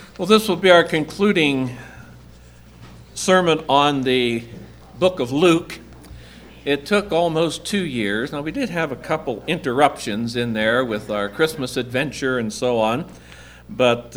Well, this will be our concluding sermon on the book of Luke. It took almost 2 years. Now, we did have a couple interruptions in there with our Christmas adventure and so on, but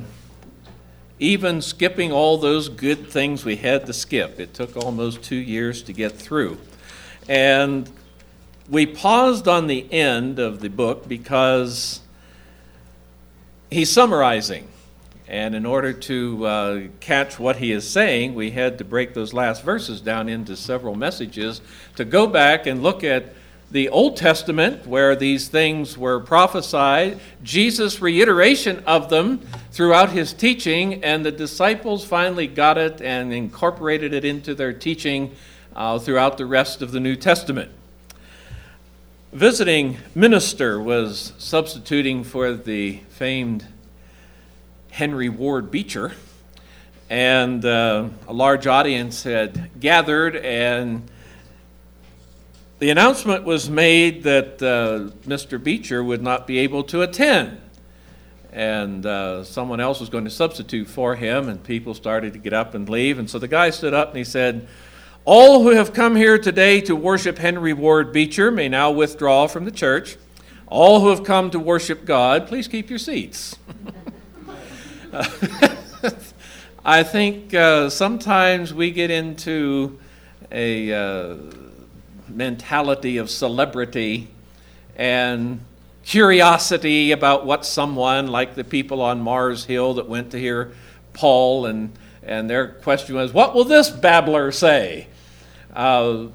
even skipping all those good things we had to skip, it took almost 2 years to get through. And we paused on the end of the book because he's summarizing. And in order to catch what he is saying, we had to break those last verses down into several messages to go back and look at the Old Testament where these things were prophesied, Jesus' reiteration of them throughout his teaching, and the disciples finally got it and incorporated it into their teaching throughout the rest of the New Testament. Visiting minister was substituting for the famed Henry Ward Beecher, and a large audience had gathered, and the announcement was made that Mr. Beecher would not be able to attend, and someone else was going to substitute for him, and people started to get up and leave. And so the guy stood up and he said, "All who have come here today to worship Henry Ward Beecher may now withdraw from the church. All who have come to worship God, please keep your seats." I think sometimes we get into a mentality of celebrity and curiosity about what someone, like the people on Mars Hill that went to hear Paul, and their question was, what will this babbler say? The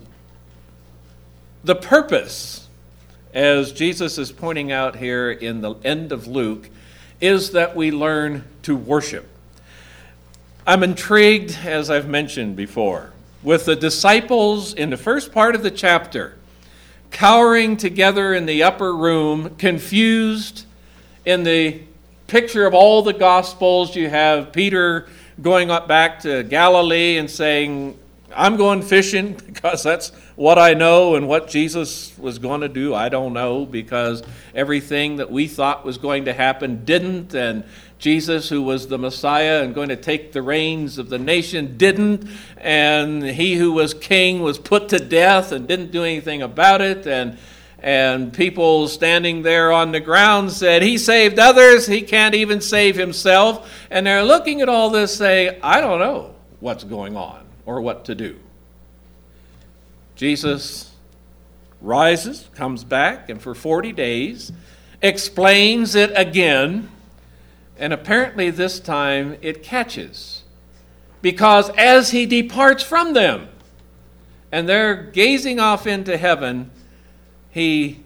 purpose, as Jesus is pointing out here in the end of Luke, is that we learn to worship. I'm intrigued, as I've mentioned before, with the disciples in the first part of the chapter, cowering together in the upper room, confused. In the picture of all the Gospels, you have Peter going up back to Galilee and saying, "I'm going fishing because that's what I know, and what Jesus was going to do, I don't know, because everything that we thought was going to happen didn't, and Jesus, who was the Messiah and going to take the reins of the nation, didn't, and he who was king was put to death and didn't do anything about it, and people standing there on the ground said, he saved others, he can't even save himself," and they're looking at all this saying, "I don't know what's going on or what to do." Jesus rises, comes back, and for 40 days explains it again, and apparently this time it catches, because as he departs from them and they're gazing off into heaven, they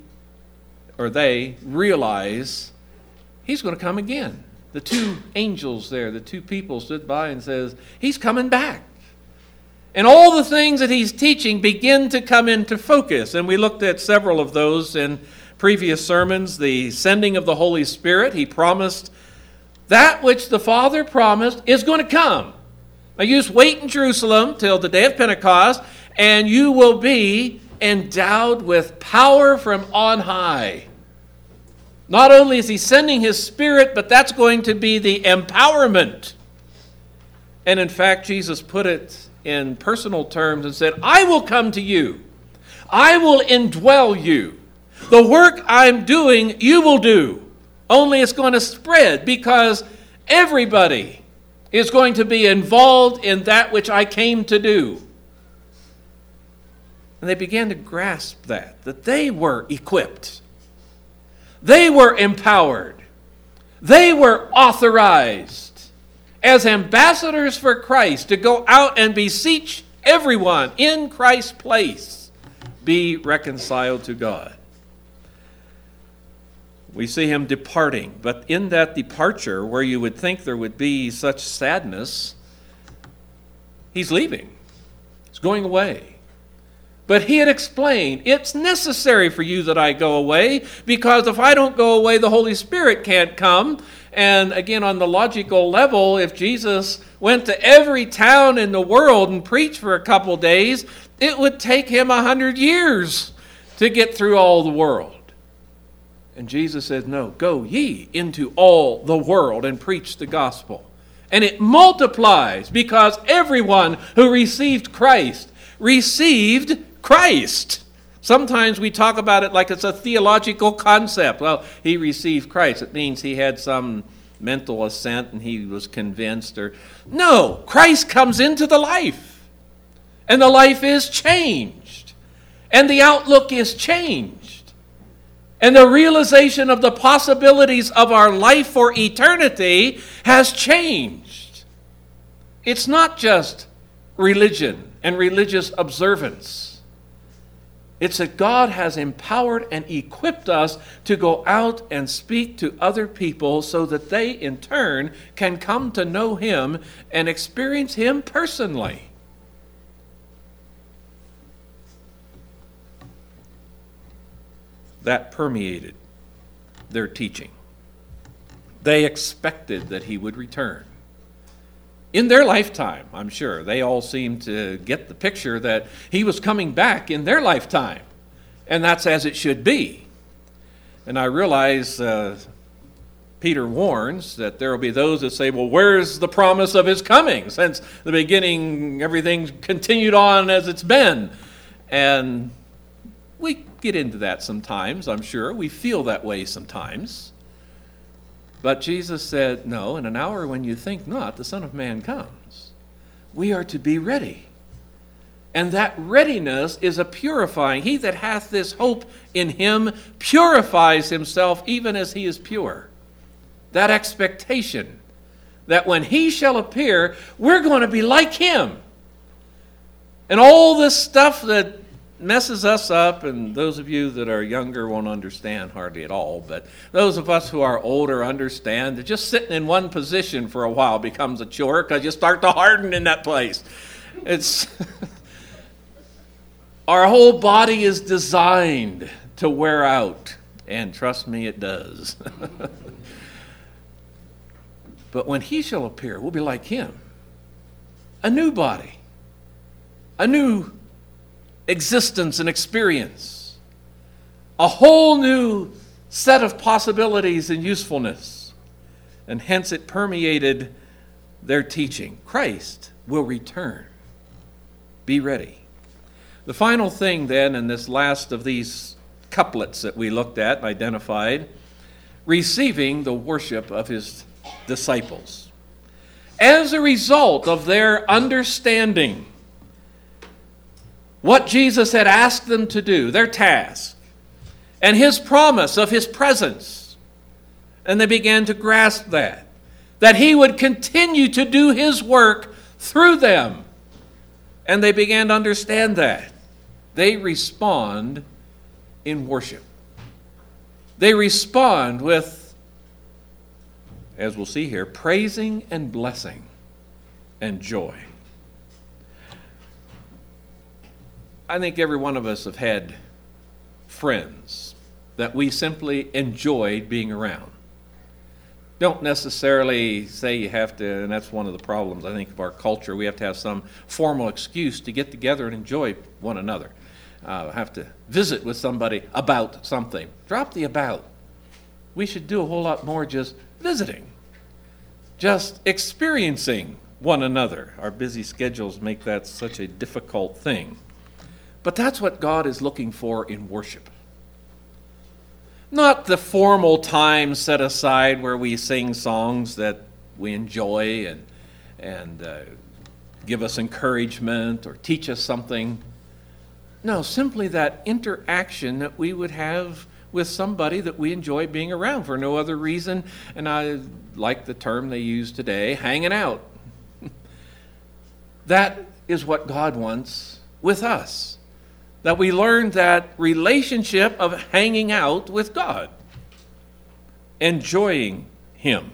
realize he's going to come again. The two angels there, the two people stood by and says, he's coming back. And all the things that he's teaching begin to come into focus. And we looked at several of those in previous sermons. The sending of the Holy Spirit. He promised that which the Father promised is going to come. Now you just wait in Jerusalem till the day of Pentecost, and you will be endowed with power from on high. Not only is he sending his Spirit, but that's going to be the empowerment. And in fact, Jesus put it in personal terms and said, "I will come to you. I will indwell you. The work I'm doing, you will do. Only it's going to spread because everybody is going to be involved in that which I came to do." And they began to grasp that they were equipped. They were empowered. They were authorized as ambassadors for Christ to go out and beseech everyone in Christ's place, be reconciled to God. We see him departing, but in that departure, where you would think there would be such sadness, he's leaving. He's going away. But he had explained, it's necessary for you that I go away, because if I don't go away, the Holy Spirit can't come. And again, on the logical level, if Jesus went to every town in the world and preached for a couple days, it would take him 100 years to get through all the world. And Jesus said, no, go ye into all the world and preach the gospel. And it multiplies because everyone who received Christ received Christ. Sometimes we talk about it like it's a theological concept. Well, he received Christ. It means he had some mental assent and he was convinced. No, Christ comes into the life. And the life is changed. And the outlook is changed. And the realization of the possibilities of our life for eternity has changed. It's not just religion and religious observance. It's that God has empowered and equipped us to go out and speak to other people so that they in turn can come to know Him and experience Him personally. That permeated their teaching. They expected that He would return. In their lifetime, I'm sure, they all seemed to get the picture that He was coming back in their lifetime. And that's as it should be. And I realize Peter warns that there will be those that say, well, where's the promise of His coming? Since the beginning, everything continued on as it's been. And we get into that sometimes, I'm sure. We feel that way sometimes. But Jesus said, no, in an hour when you think not, the Son of Man comes. We are to be ready. And that readiness is a purifying. He that hath this hope in Him purifies himself even as He is pure. That expectation that when He shall appear, we're going to be like Him. And all this stuff that messes us up, and those of you that are younger won't understand hardly at all, but those of us who are older understand that just sitting in one position for a while becomes a chore because you start to harden in that place. It's our whole body is designed to wear out, and trust me, it does. But when He shall appear, we'll be like Him. A new body, a new existence and experience, a whole new set of possibilities and usefulness. And hence it permeated their teaching. Christ will return. Be ready. The final thing then, in this last of these couplets that we looked at and identified, receiving the worship of His disciples. As a result of their understanding what Jesus had asked them to do, their task, and His promise of His presence. And they began to grasp that He would continue to do His work through them. And they began to understand that. They respond in worship. They respond with, as we'll see here, praising and blessing and joy. I think every one of us have had friends that we simply enjoyed being around. Don't necessarily say you have to, and that's one of the problems, I think, of our culture. We have to have some formal excuse to get together and enjoy one another. Have to visit with somebody about something. Drop the about. We should do a whole lot more just visiting, just experiencing one another. Our busy schedules make that such a difficult thing. But that's what God is looking for in worship. Not the formal time set aside where we sing songs that we enjoy and give us encouragement or teach us something. No, simply that interaction that we would have with somebody that we enjoy being around for no other reason. And I like the term they use today, hanging out. That is what God wants with us. That we learn that relationship of hanging out with God, enjoying Him.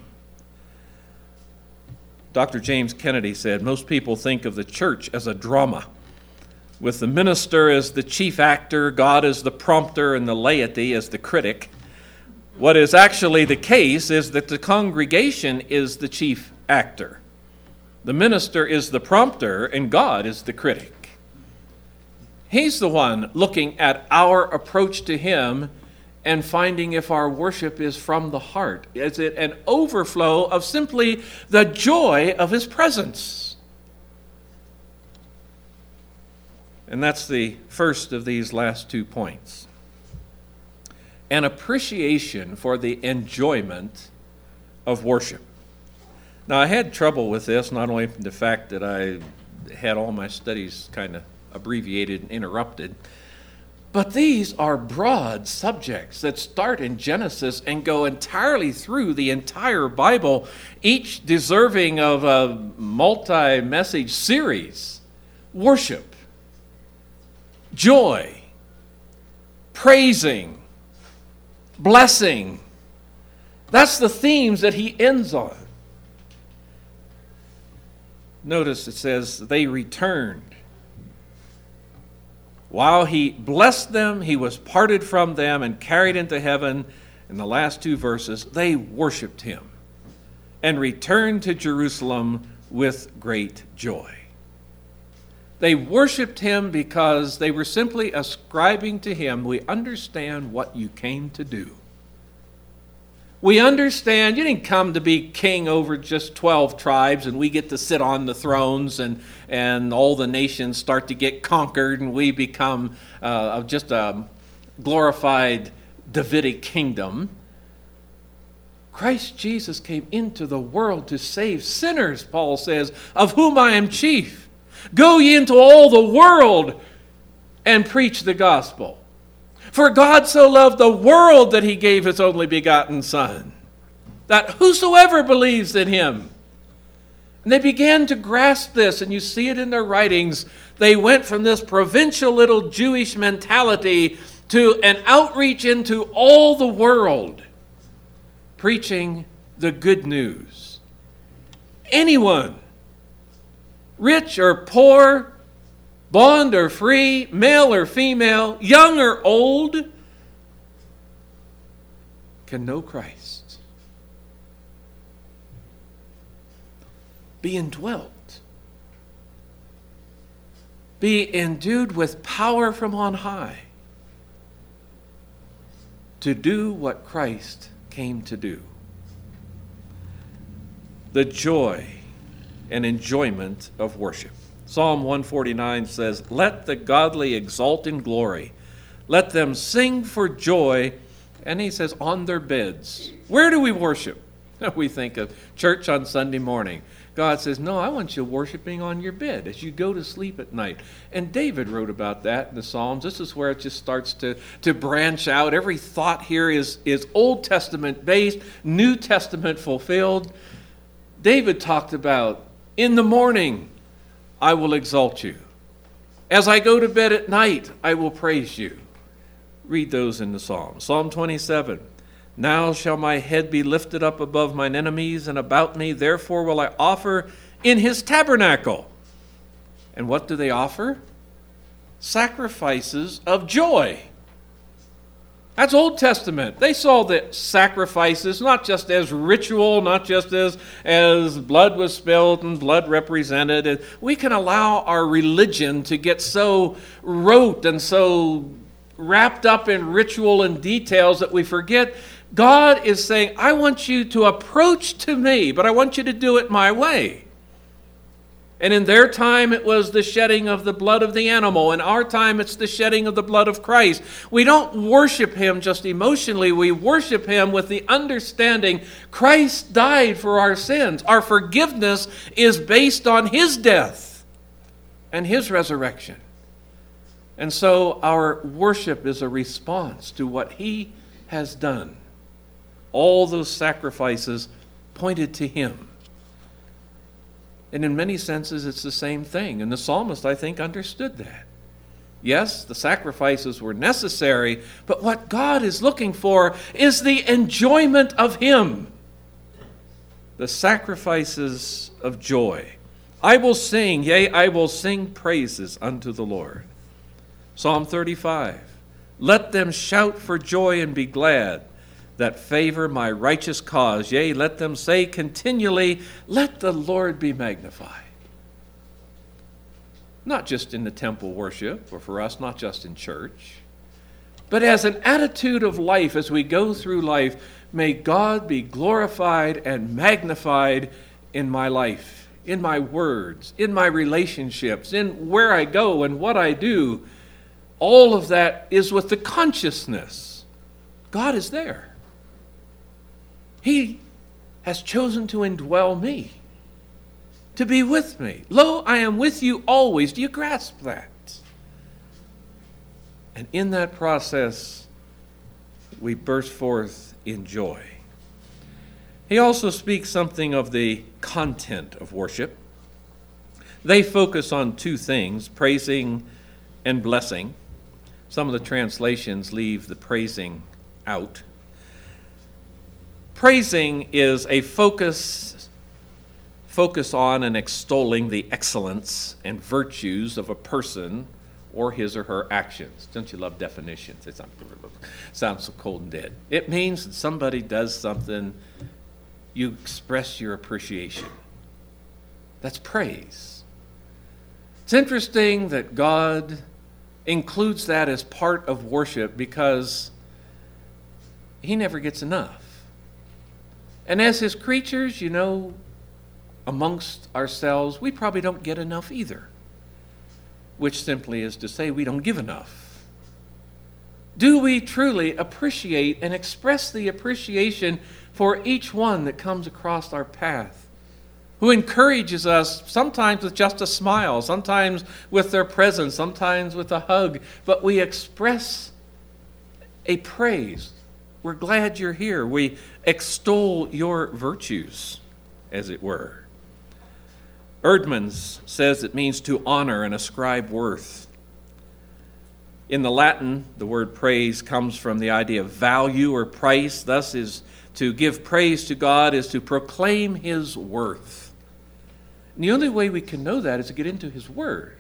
Dr. James Kennedy said, most people think of the church as a drama, with the minister as the chief actor, God as the prompter, and the laity as the critic. What is actually the case is that the congregation is the chief actor. The minister is the prompter, and God is the critic. He's the one looking at our approach to Him and finding if our worship is from the heart. Is it an overflow of simply the joy of his presence? And that's the first of these last 2 points. An appreciation for the enjoyment of worship. Now, I had trouble with this, not only from the fact that I had all my studies kind of abbreviated and interrupted, but these are broad subjects that start in Genesis and go entirely through the entire Bible, each deserving of a multi-message series. Worship, joy, praising, blessing. That's the themes that he ends on. Notice it says, they returned. While he blessed them, he was parted from them and carried into heaven. In the last 2 verses, they worshiped him and returned to Jerusalem with great joy. They worshiped him because they were simply ascribing to him, we understand what you came to do. We understand you didn't come to be king over just 12 tribes and we get to sit on the thrones and all the nations start to get conquered and we become just a glorified Davidic kingdom. Christ Jesus came into the world to save sinners, Paul says, of whom I am chief. Go ye into all the world and preach the gospel. For God so loved the world that he gave his only begotten Son, that whosoever believes in him. And they began to grasp this, and you see it in their writings. They went from this provincial little Jewish mentality to an outreach into all the world, preaching the good news. Anyone, rich or poor, bond or free, male or female, young or old, can know Christ. Be indwelt. Be endued with power from on high to do what Christ came to do. The joy and enjoyment of worship. Psalm 149 says, let the godly exult in glory. Let them sing for joy. And he says, on their beds. Where do we worship? We think of church on Sunday morning. God says, no, I want you worshiping on your bed as you go to sleep at night. And David wrote about that in the Psalms. This is where it just starts to branch out. Every thought here is Old Testament based, New Testament fulfilled. David talked about, in the morning, I will exalt you. As I go to bed at night, I will praise you. Read those in the Psalms. Psalm 27. Now shall my head be lifted up above mine enemies and about me. Therefore will I offer in his tabernacle. And what do they offer? Sacrifices of joy. That's Old Testament. They saw the sacrifices not just as ritual, not just as blood was spilled and blood represented. We can allow our religion to get so rote and so wrapped up in ritual and details that we forget. God is saying, I want you to approach to me, but I want you to do it my way. And in their time, it was the shedding of the blood of the animal. In our time, it's the shedding of the blood of Christ. We don't worship him just emotionally. We worship him with the understanding Christ died for our sins. Our forgiveness is based on his death and his resurrection. And so our worship is a response to what he has done. All those sacrifices pointed to him. And in many senses, it's the same thing. And the psalmist, I think, understood that. Yes, the sacrifices were necessary, but what God is looking for is the enjoyment of him. The sacrifices of joy. I will sing, yea, I will sing praises unto the Lord. Psalm 35. Let them shout for joy and be glad that favor my righteous cause. Yea, let them say continually, let the Lord be magnified. Not just in the temple worship, or for us, not just in church, but as an attitude of life as we go through life, may God be glorified and magnified in my life, in my words, in my relationships, in where I go and what I do. All of that is with the consciousness God is there. He has chosen to indwell me, to be with me. Lo, I am with you always. Do you grasp that? And in that process, we burst forth in joy. He also speaks something of the content of worship. They focus on two things, praising and blessing. Some of the translations leave the praising out. Praising is a focus on and extolling the excellence and virtues of a person or his or her actions. Don't you love definitions? It sounds so cold and dead. It means that somebody does something, you express your appreciation. That's praise. It's interesting that God includes that as part of worship because he never gets enough. And as his creatures, amongst ourselves, we probably don't get enough either, which simply is to say we don't give enough. Do we truly appreciate and express the appreciation for each one that comes across our path, who encourages us sometimes with just a smile, sometimes with their presence, sometimes with a hug, but we express a praise. We're glad you're here. We extol your virtues, as it were. Erdmans says it means to honor and ascribe worth. In the Latin, the word praise comes from the idea of value or price. Thus, is to give praise to God is to proclaim his worth. And the only way we can know that is to get into his word.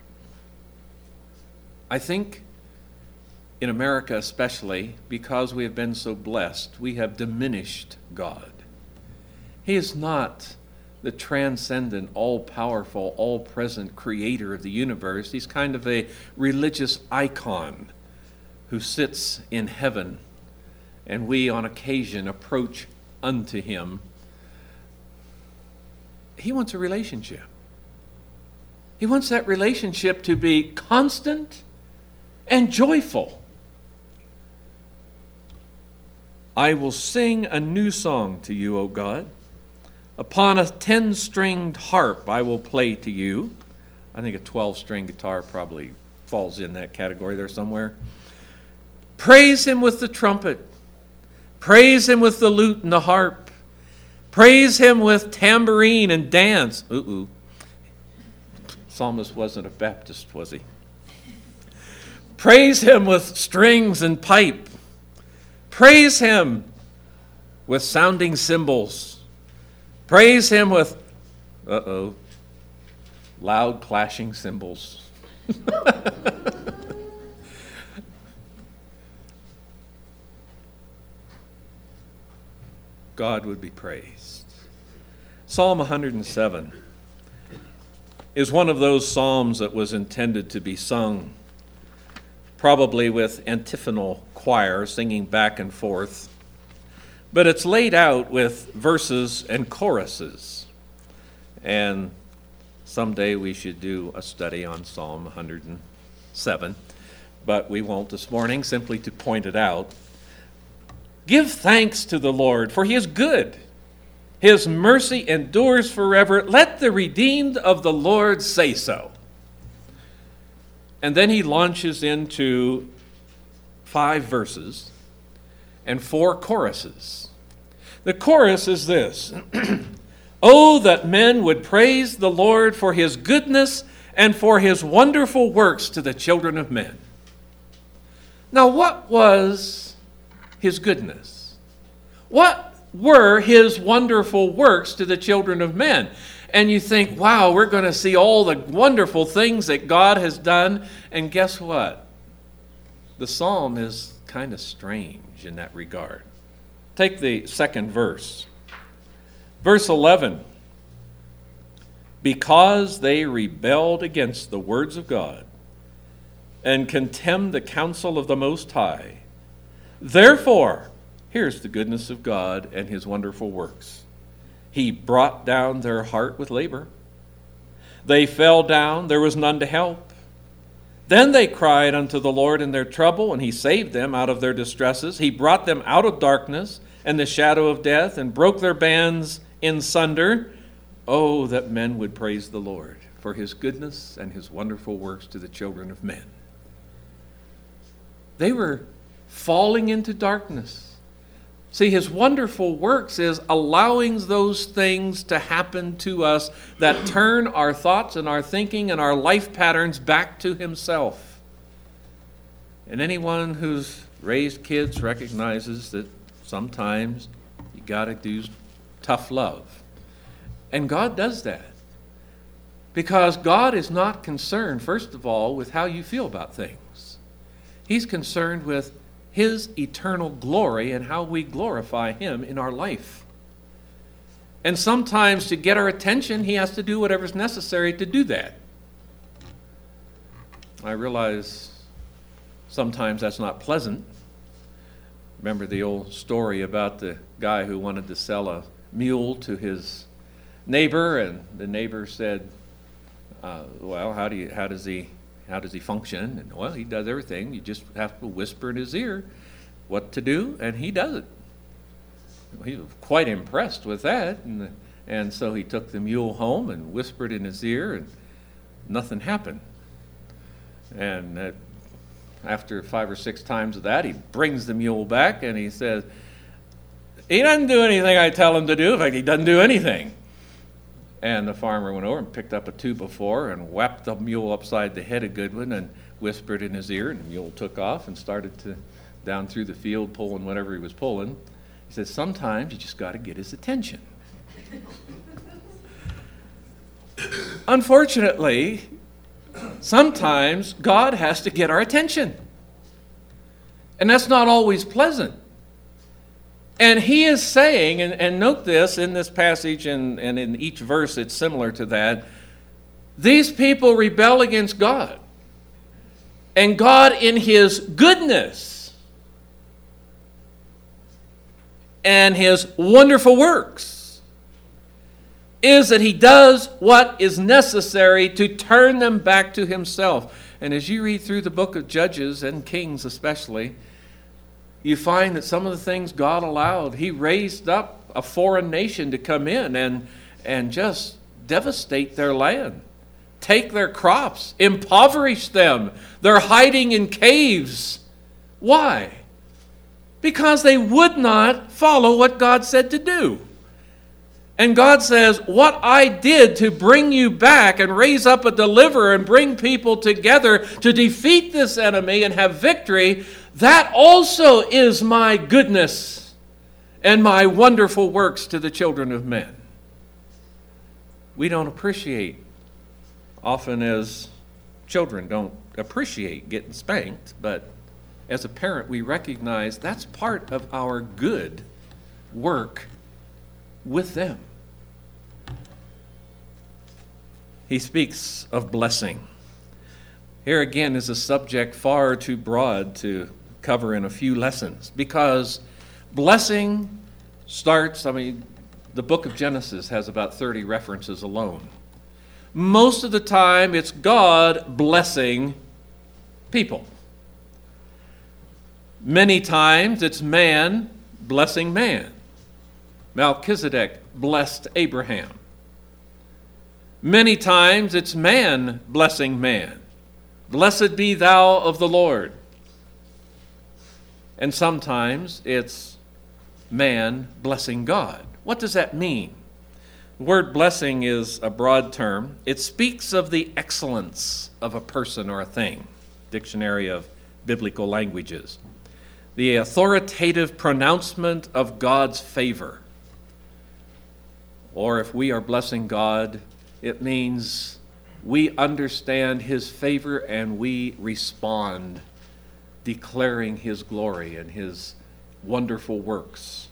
I think in America especially, because we have been so blessed, we have diminished God. He is not the transcendent, all-powerful, all-present creator of the universe. He's kind of a religious icon who sits in heaven, and we on occasion approach unto him. He wants a relationship. He wants that relationship to be constant and joyful. I will sing a new song to you, O God. Upon a 10-stringed harp I will play to you. I think a 12-string guitar probably falls in that category there somewhere. Praise him with the trumpet. Praise him with the lute and the harp. Praise him with tambourine and dance. Psalmist wasn't a Baptist, was he? Praise him with strings and pipe. Praise him with sounding cymbals. Praise him with, loud clashing cymbals. God would be praised. Psalm 107 is one of those psalms that was intended to be sung probably with antiphonal choir singing back and forth, but it's laid out with verses and choruses. And someday we should do a study on Psalm 107, but we won't this morning, simply to point it out. Give thanks to the Lord, for he is good. His mercy endures forever. Let the redeemed of the Lord say so. And then he launches into 5 verses and 4 choruses. The chorus is this: Oh, that men would praise the Lord for his goodness and for his wonderful works to the children of men. Now, what was his goodness? What were his wonderful works to the children of men? And you think, wow, we're going to see all the wonderful things that God has done. And guess what? The psalm is kind of strange in that regard. Take the second verse. Verse 11. Because they rebelled against the words of God and contemned the counsel of the Most High, Therefore, here's the goodness of God and his wonderful works. He brought down their heart with labor. They fell down, there was none to help. Then they cried unto the Lord in their trouble, and he saved them out of their distresses. He brought them out of darkness and the shadow of death, and broke their bands in sunder. Oh, that men would praise the Lord for his goodness and his wonderful works to the children of men. They were falling into darkness. See, his wonderful works is allowing those things to happen to us that turn our thoughts and our thinking and our life patterns back to himself. And anyone who's raised kids recognizes that sometimes you got to do tough love. And God does that. Because God is not concerned, first of all, with how you feel about things. He's concerned with his eternal glory and how we glorify him in our life. And sometimes to get our attention, he has to do whatever's necessary to do that. I realize sometimes that's not pleasant. Remember the old story about the guy who wanted to sell a mule to his neighbor, and the neighbor said, well, how does he function? And, well, he does everything. You just have to whisper in his ear what to do, and he does it. He was quite impressed with that, and so he took the mule home and whispered in his ear, and nothing happened. And after 5 or 6 times of that, he brings the mule back, and he says, he doesn't do anything I tell him to do. In fact, he doesn't do anything. And the farmer went over and picked up a 2x4 and whapped the mule upside the head a good one and whispered in his ear, and the mule took off and started to down through the field pulling whatever he was pulling. He said, sometimes you just got to get his attention. Unfortunately, sometimes God has to get our attention. And that's not always pleasant. And he is saying, and note this in this passage, and in each verse it's similar to that, these people rebel against God. And God, in his goodness and his wonderful works, is that he does what is necessary to turn them back to himself. And as you read through the book of Judges and Kings especially, you find that some of the things God allowed, he raised up a foreign nation to come in and just devastate their land, take their crops, impoverish them. They're hiding in caves. Why? Because they would not follow what God said to do. And God says, what I did to bring you back and raise up a deliverer and bring people together to defeat this enemy and have victory, that also is my goodness and my wonderful works to the children of men. We don't appreciate, often as children don't appreciate getting spanked, but as a parent we recognize that's part of our good work with them. He speaks of blessing. Here again is a subject far too broad to cover in a few lessons, because blessing starts, the book of Genesis has about 30 references alone. Most of the time it's God blessing people. Many times it's man blessing man. Melchizedek blessed Abraham. Many times it's man blessing man. Blessed be thou of the Lord. And sometimes it's man blessing God. What does that mean? The word blessing is a broad term. It speaks of the excellence of a person or a thing. Dictionary of Biblical Languages. The authoritative pronouncement of God's favor. Or if we are blessing God, it means we understand his favor and we respond, declaring his glory and his wonderful works.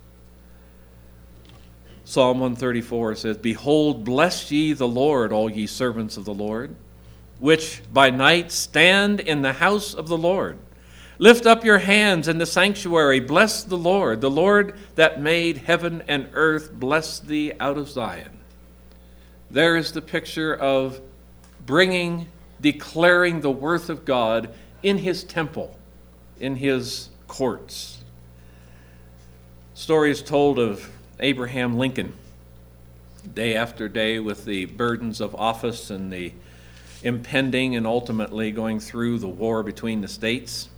Psalm 134 says, behold, bless ye the Lord, all ye servants of the Lord, which by night stand in the house of the Lord. Lift up your hands in the sanctuary. Bless the Lord that made heaven and earth. Bless thee out of Zion. There is the picture of declaring the worth of God in his temple, in his courts. Stories told of Abraham Lincoln, day after day with the burdens of office and the impending and ultimately going through the war between the states,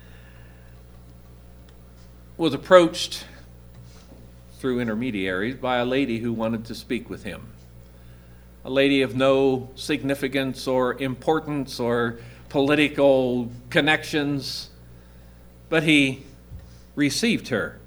was approached through intermediaries by a lady who wanted to speak with him. A lady of no significance or importance or political connections, but he received her.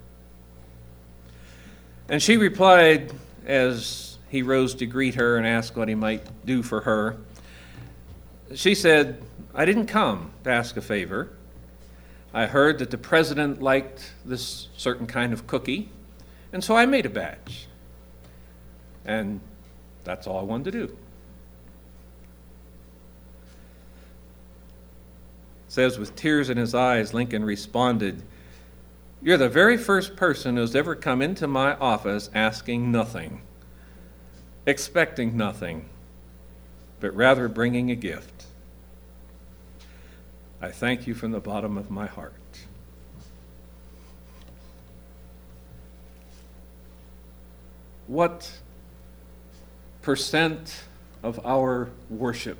And she replied, as he rose to greet her and ask what he might do for her, she said, "I didn't come to ask a favor. I heard that the president liked this certain kind of cookie, and so I made a batch. And that's all I wanted to do." It says, with tears in his eyes, Lincoln responded, "You're the very first person who's ever come into my office asking nothing, expecting nothing, but rather bringing a gift. I thank you from the bottom of my heart." What percent of our worship,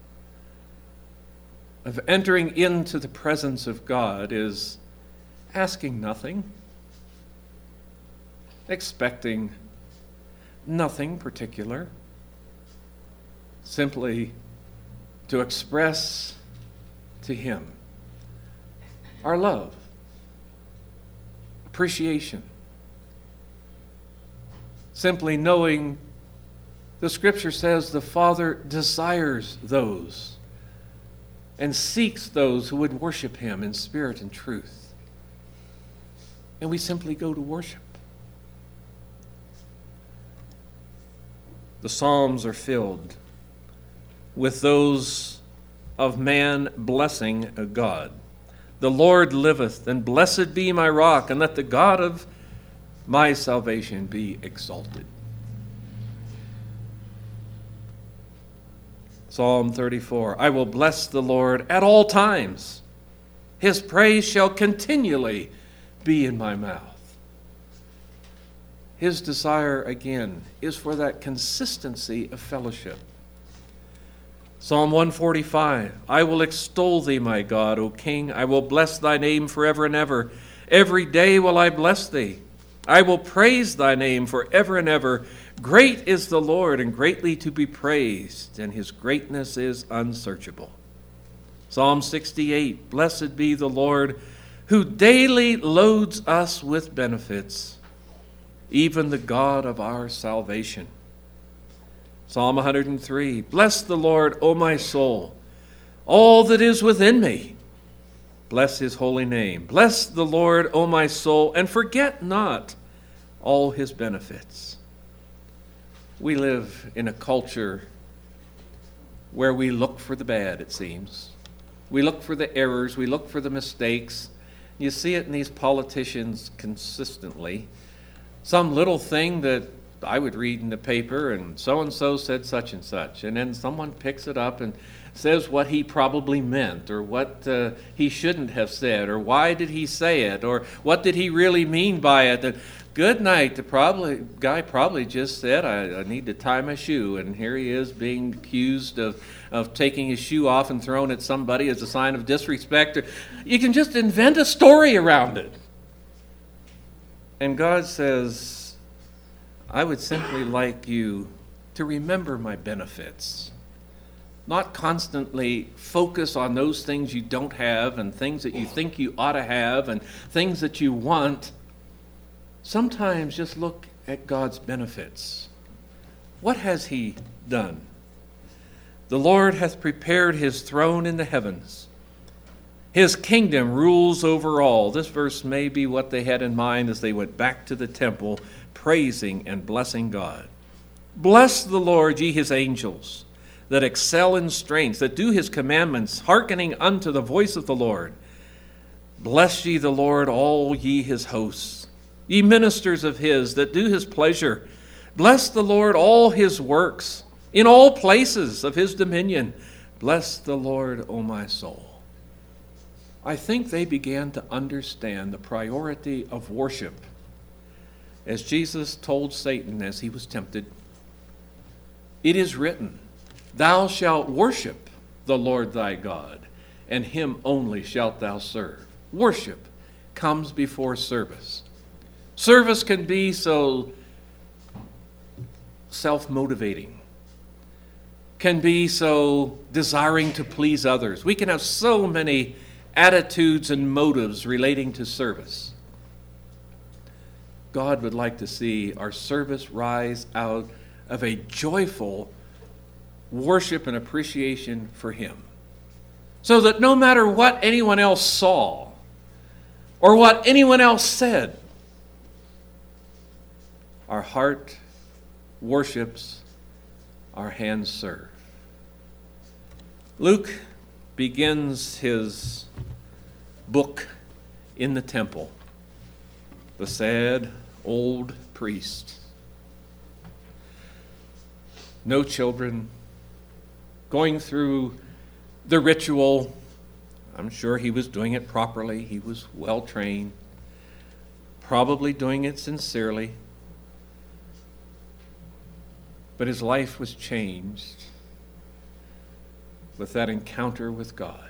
of entering into the presence of God, is asking nothing, expecting nothing particular, simply to express to him our love, appreciation, simply knowing the Scripture says the Father desires those and seeks those who would worship him in spirit and truth. And we simply go to worship. The Psalms are filled with those of man blessing God. "The Lord liveth, and blessed be my rock, and let the God of my salvation be exalted." Psalm 34, "I will bless the Lord at all times. His praise shall continually be in my mouth." His desire, again, is for that consistency of fellowship. Psalm 145, "I will extol thee, my God, O King. I will bless thy name forever and ever. Every day will I bless thee. I will praise thy name forever and ever. Great is the Lord, and greatly to be praised, and his greatness is unsearchable." Psalm 68, "Blessed be the Lord, who daily loads us with benefits, even the God of our salvation." Psalm 103, "Bless the Lord, O my soul, all that is within me. Bless his holy name. Bless the Lord, O my soul, and forget not all his benefits." We live in a culture where we look for the bad, it seems. We look for the errors. We look for the mistakes. You see it in these politicians consistently. Some little thing that I would read in the paper, and so said such and such, and then someone picks it up and says what he probably meant, or what he shouldn't have said, or why did he say it, or what did he really mean by it. And good night, the guy probably just said, I need to tie my shoe, and here he is being accused of taking his shoe off and throwing it at somebody as a sign of disrespect. You can just invent a story around it. And God says, I would simply like you to remember my benefits, not constantly focus on those things you don't have and things that you think you ought to have and things that you want. Sometimes just look at God's benefits. What has he done? "The Lord hath prepared his throne in the heavens. His kingdom rules over all." This verse may be what they had in mind as they went back to the temple, praising and blessing God. "Bless the Lord, ye his angels, that excel in strength, that do his commandments, hearkening unto the voice of the Lord. Bless ye the Lord, all ye his hosts, ye ministers of his that do his pleasure. Bless the Lord, all his works, in all places of his dominion. Bless the Lord, O my soul. I think they began to understand the priority of worship as Jesus told Satan as he was tempted, "It is written, thou shalt worship the Lord thy God, and him only shalt thou serve." Worship comes before service. Service can be so self-motivating, can be so desiring to please others. We can have so many attitudes and motives relating to service. God would like to see our service rise out of a joyful worship and appreciation for him, so that no matter what anyone else saw or what anyone else said, our heart worships, our hands serve. Luke begins his book in the temple. The sad old priest. No children, going through the ritual. I'm sure he was doing it properly. He was well trained, probably doing it sincerely. But his life was changed with that encounter with God.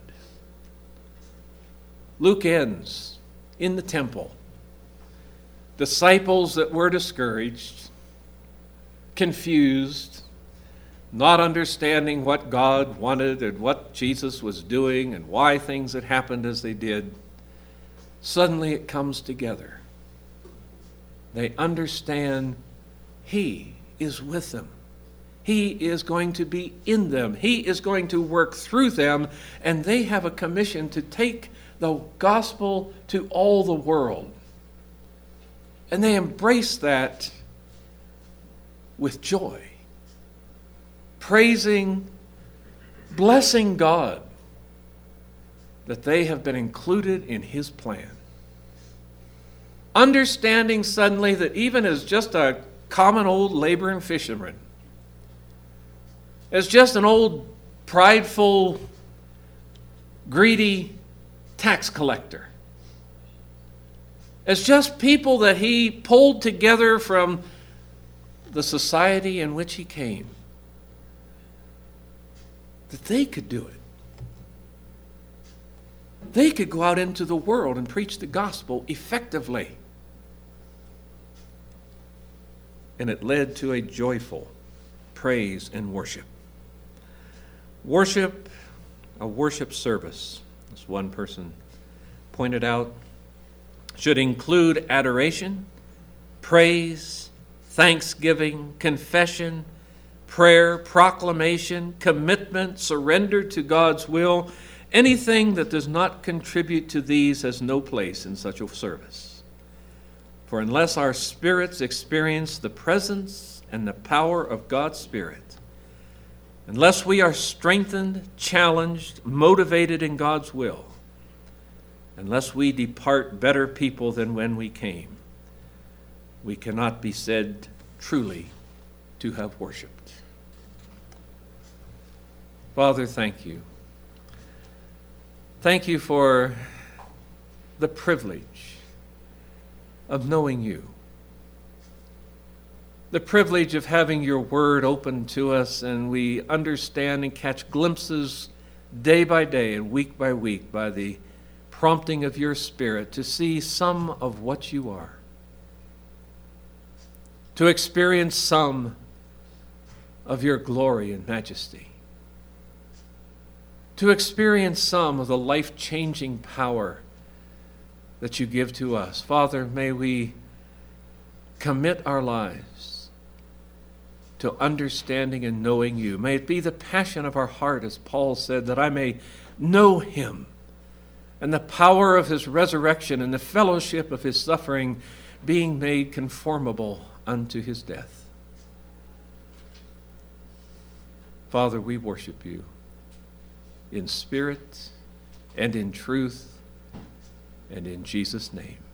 Luke ends in the temple. Disciples that were discouraged, confused, not understanding what God wanted and what Jesus was doing and why things had happened as they did. Suddenly it comes together. They understand he is with them. He is going to be in them. He is going to work through them, and they have a commission to take the gospel to all the world. And they embrace that with joy, praising, blessing God that they have been included in his plan. Understanding suddenly that even as just a common old laboring fisherman, as just an old prideful, greedy tax collector, as just people that he pulled together from the society in which he came, that they could do it. They could go out into the world and preach the gospel effectively. And it led to a joyful praise and worship. Worship, a worship service, as one person pointed out, should include adoration, praise, thanksgiving, confession, prayer, proclamation, commitment, surrender to God's will. Anything that does not contribute to these has no place in such a service. For unless our spirits experience the presence and the power of God's Spirit, unless we are strengthened, challenged, motivated in God's will, unless we depart better people than when we came, we cannot be said truly to have worshiped. Father, thank you. Thank you for the privilege of knowing you, the privilege of having your word open to us, and we understand and catch glimpses day by day and week by week by the prompting of your Spirit to see some of what you are, to experience some of your glory and majesty, to experience some of the life-changing power that you give to us. Father, may we commit our lives to understanding and knowing you. May it be the passion of our heart, as Paul said, that I may know him and the power of his resurrection and the fellowship of his suffering, being made conformable unto his death. Father, we worship you in spirit and in truth, and in Jesus' name.